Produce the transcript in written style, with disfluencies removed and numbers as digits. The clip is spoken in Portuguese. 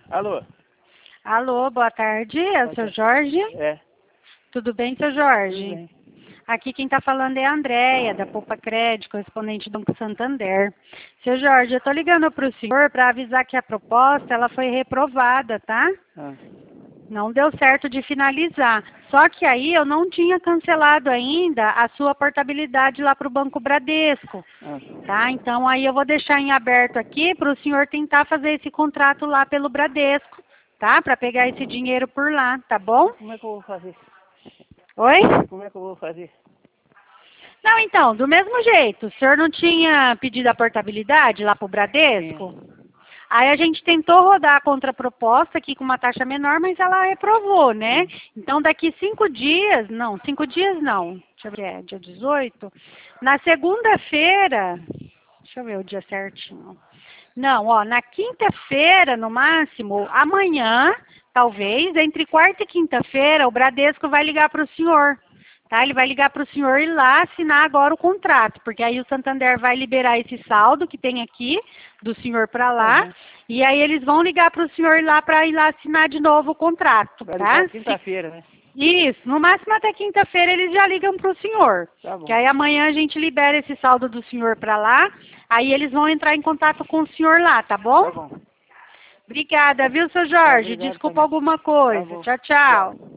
Alô? Alô, boa tarde, é o seu Jorge? É. Tudo bem, seu Tudo Jorge? bem. Aqui quem está falando é a Andréia, da Poupa Crédito, correspondente do Banco Santander. Seu Jorge, eu estou ligando para o senhor para avisar que a proposta ela foi reprovada, tá? Ah. Não deu certo de finalizar. Só que aí eu não tinha cancelado ainda a sua portabilidade lá para o Banco Bradesco. Ah. Tá? Então aí eu vou deixar em aberto aqui para o senhor tentar fazer esse contrato lá pelo Bradesco, tá? Para pegar esse dinheiro por lá, tá bom? Como é que eu vou fazer? Oi? Como é que eu vou fazer? Não, então, do mesmo jeito, o senhor não tinha pedido a portabilidade lá para o Bradesco? Sim. Aí a gente tentou rodar a contraproposta aqui com uma taxa menor, mas ela reprovou, né? Então daqui 5 dias, não, 5 dias não, deixa eu ver, é dia 18. Na segunda-feira, deixa eu ver o dia certinho. Não, ó, na quinta-feira, no máximo, amanhã, talvez, entre quarta e quinta-feira, o Bradesco vai ligar para o senhor. Tá? Ele vai ligar para o senhor ir lá assinar agora o contrato, porque aí o Santander vai liberar esse saldo que tem aqui do senhor para lá, Uhum. e aí eles vão ligar para o senhor ir lá para ir lá assinar de novo o contrato, Vai tá? ligar quinta-feira, né? Isso, no máximo até quinta-feira eles já ligam para o senhor. Tá bom. Que aí amanhã a gente libera esse saldo do senhor para lá, aí eles vão entrar em contato com o senhor lá, tá bom? Tá bom. Obrigada, viu, seu Tá, Jorge? obrigado Desculpa também. alguma Tá coisa. bom. Tchau, tchau. Tchau.